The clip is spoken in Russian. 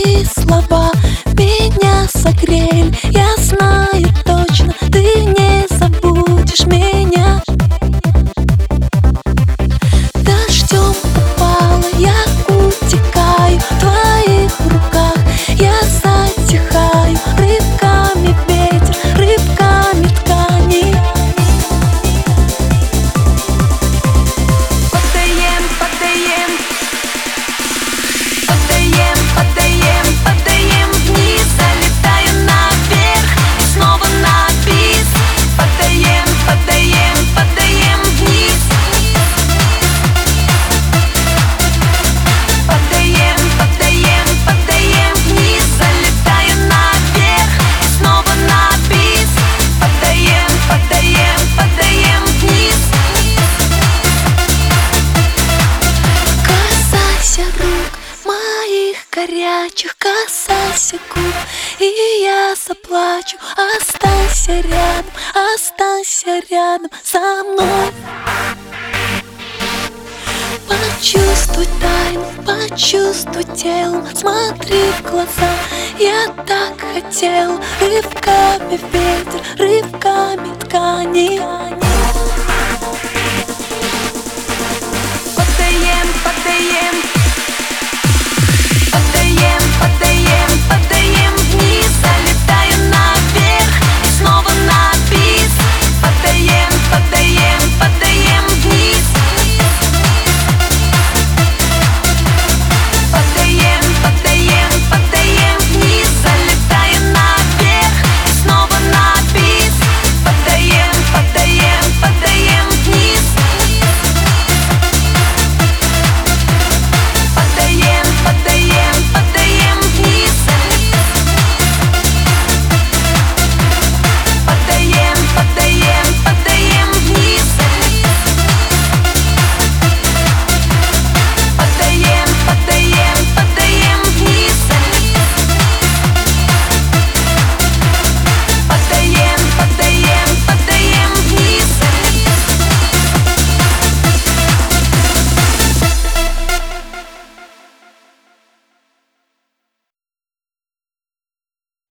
твои слова меня согрели. Я знаю точно, ты не забудешь меня. Дождем упала, я утекаю в твоих руках. Я затихаю, рывками ветер, рывками ткани. Подаем, подаем, подаем, подаем, подаем вниз, залетаю наверх и снова на бис. Подаем, подаем, подаем вниз. Подаем, подаем, подаем вниз, залетаю наверх и снова на бис. Подаем, подаем, подаем вниз. Касайся рук моих горячих, касайся губ, и я заплачу. Останься рядом со мной. Почувствуй тайну, почувствуй телом, смотри в глаза. Я так хотел, рывками ветер, рывками ткани. Подаем, подаем,